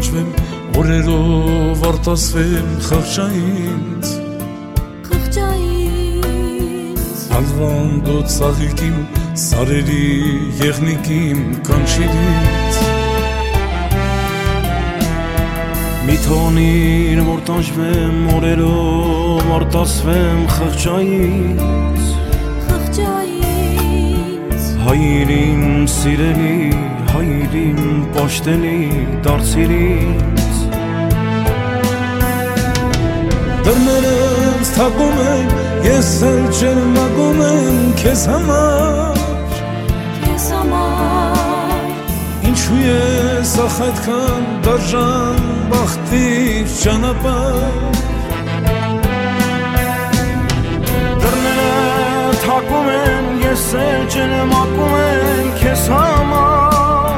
տանջվեմ, օրերով արտասվեմ խղճայինց Հալվանդոտ սաղիքիմ, սարերի եղնիկիմ կանչիրից Մի թոնիր որ տանջվեմ, օրերով արտասվեմ խղճայինց Հայրին սիրելի, հայրին պաշտելի դարձիր ինձ Դռներս թակում եմ, ես էլ ջերմագում եմ քեզ համար Ինչու ես ախ այդքան դաժան բախտիր ճանապարհ Դռները թակում են, ես էլ ջերմագում եմ քեզ համար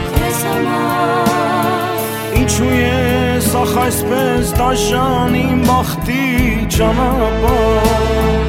Ինչու ես ախ այսպես դաժան իմ բախտի ճանապարհ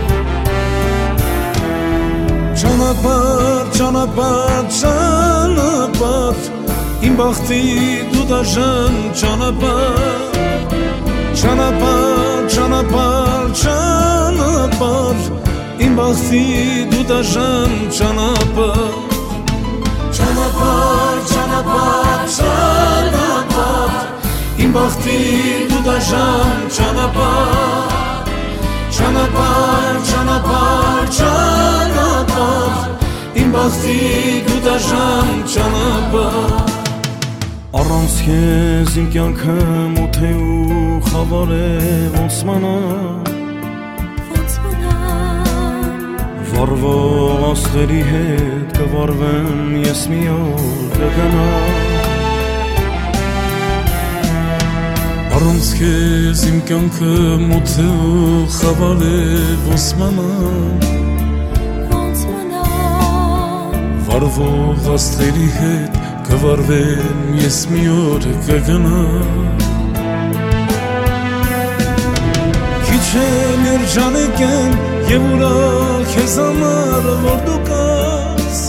Ճանապարհ, ճանապարհ, ճանապարհ Իմ բախտի դու դաժան ճանապարհ Ճանապարհ, ճանապարհ, ճանապարհ Իմ բախտի դու դաժան ճանապարհ Ճանապարհ, ճանապարհ, ճանապարհ Իմ բախտի դու դաժան ճանապարհ Ճանապարհ, ճանապարհ, ճանապարհ Իմ բախտի դու դաժան ճանապարհ Առանց քեզ իմ կյանքը մութ է ու խավար է ոնց մնամ Վառվող աստղերի հետ կվառվեմ ես մի օր կգնամ Առանց քեզ իմ կյանքը մութ է ու խավար է ոնց մնամ Վառվող աստղերի հետ կվառվեմ ես մի օր կգնամ Քիչ էլ երջանիկ եմ եւ ուրախ ես համար որ դու կաս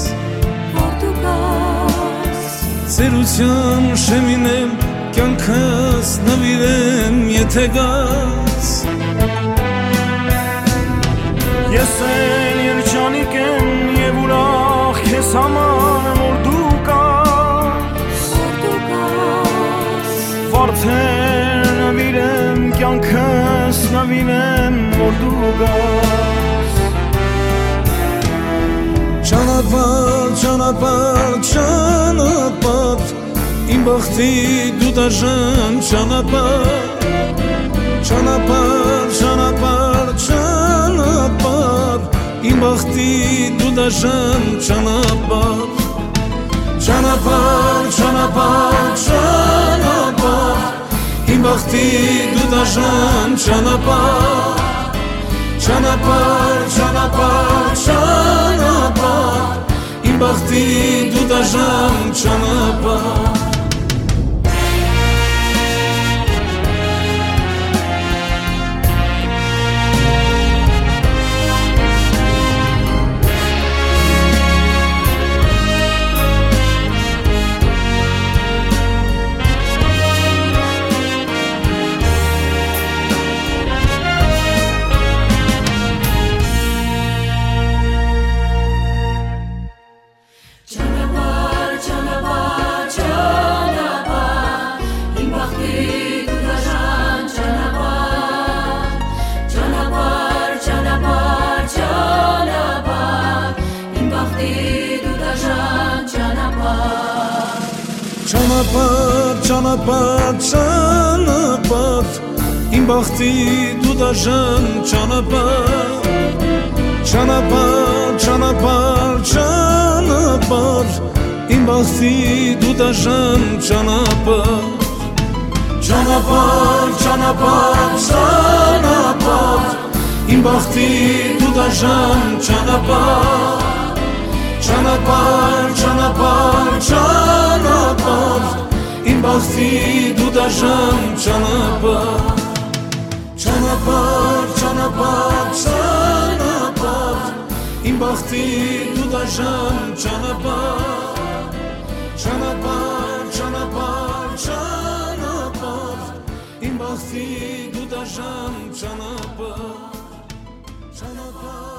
Ծերության շեմին եմ կյանքս նվիրեմ եթե գաս Ես էլ երջանիկ եմ եւ ուրախ քեզ համար որ դու կաս Վարդեր նվիրեմ կյանքս նվիրեմ որ դու գաս Ճանապարհ, ճանապարհ, ճանապարհ Իմ բախտի դու դաժան ճանապարհ Ճանապարհ, ճանապարհ, ճանապարհ Իմ բախտի դու դաժան ճանապարհ Ճանապարհ, ճանապարհ, ճանապարհ Իմ բախտի դու դաժան ճանապարհ Ճանապարհ, ճանապարհ, ճանապարհ Իմ բախտի դու դաժան ճանապարհ Ճանապարհ, ճանապարհ, ճանապարհ Իմ բախտի դու դաժան ճանապարհ Ճանապարհ, ճանապարհ, ճանապարհ Իմ բախտի դու դաժան ճանապարհ Ճանապարհ, ճանապարհ, ճանապարհ Իմ բախտի դու դաժան ճանապարհ Ճանապարհ, ճանապարհ, ճանապարհ Իմ բախտի դու դաժան ճանապարհ Ճանապարհ, ճանապարհ, ճանապարհ Իմ բախտի դու դաժան ճանապարհ Ճանապարհ, ճանապարհ, ճանապարհ Իմ բախտի դու դաժան ճանապարհ